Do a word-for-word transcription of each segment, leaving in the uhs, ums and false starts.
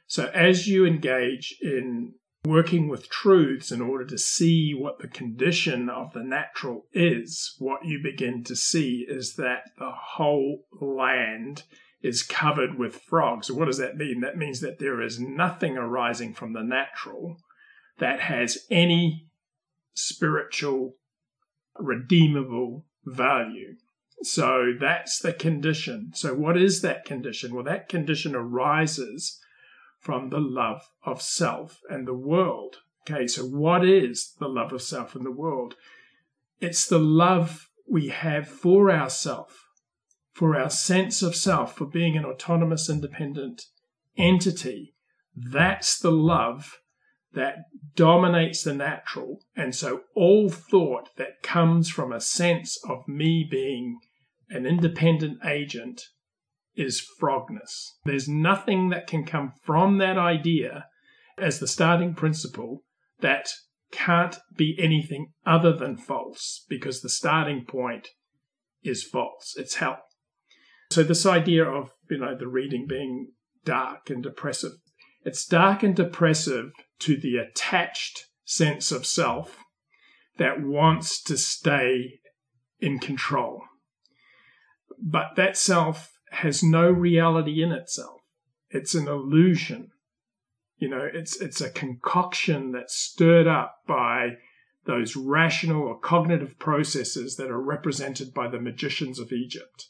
So as you engage in working with truths in order to see what the condition of the natural is, what you begin to see is that the whole land is covered with frogs. So what does that mean? That means that there is nothing arising from the natural that has any spiritual, redeemable value. So that's the condition. So what is that condition? Well, that condition arises from the love of self and the world. Okay, so what is the love of self and the world? It's the love we have for ourself, for our sense of self, for being an autonomous, independent entity. That's the love that dominates the natural. And so all thought that comes from a sense of me being an independent agent is frogness. There's nothing that can come from that idea as the starting principle that can't be anything other than false, because the starting point is false. It's hell. So this idea of, you know, the reading being dark and depressive, it's dark and depressive to the attached sense of self that wants to stay in control. But that self has no reality in itself. It's an illusion. You know, it's it's a concoction that's stirred up by those rational or cognitive processes that are represented by the magicians of Egypt.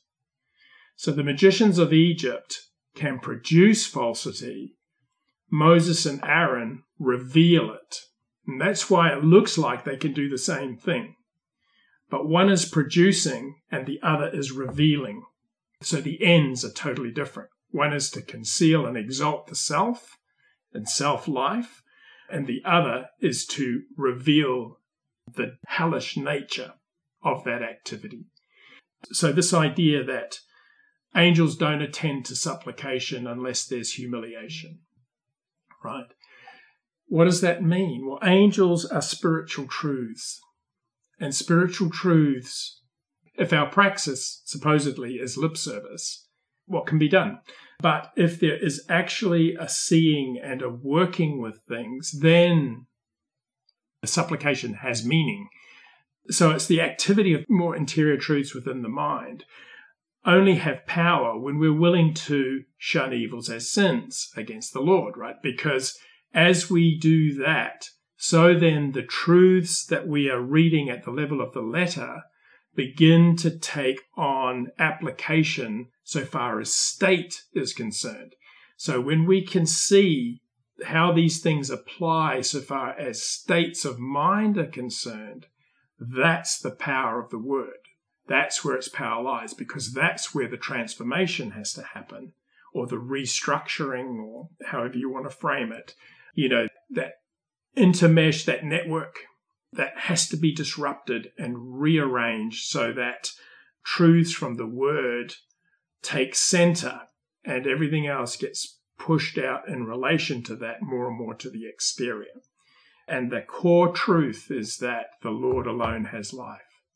So the magicians of Egypt can produce falsity. Moses and Aaron reveal it. And that's why it looks like they can do the same thing. But one is producing and the other is revealing. So the ends are totally different. One is to conceal and exalt the self and self-life, and the other is to reveal the hellish nature of that activity. So this idea that angels don't attend to supplication unless there's humiliation, right? What does that mean? Well, angels are spiritual truths, and spiritual truths, if our praxis supposedly is lip service, what can be done? But if there is actually a seeing and a working with things, then the supplication has meaning. So it's the activity of more interior truths within the mind only have power when we're willing to shun evils as sins against the Lord, right? Because as we do that, so then the truths that we are reading at the level of the letter begin to take on application so far as state is concerned. So when we can see how these things apply so far as states of mind are concerned, that's the power of the word. That's where its power lies, because that's where the transformation has to happen, or the restructuring, or however you want to frame it. You know, that intermesh, that network, that has to be disrupted and rearranged so that truths from the word take center and everything else gets pushed out in relation to that more and more to the exterior. And the core truth is that the Lord alone has life,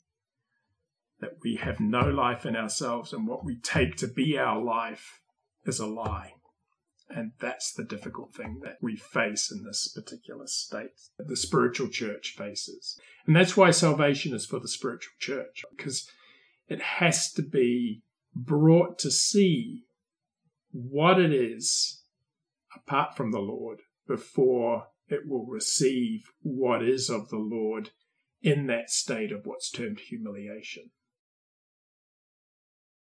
that we have no life in ourselves, and what we take to be our life is a lie. And that's the difficult thing that we face in this particular state, that the spiritual church faces. And that's why salvation is for the spiritual church, because it has to be brought to see what it is apart from the Lord before it will receive what is of the Lord in that state of what's termed humiliation.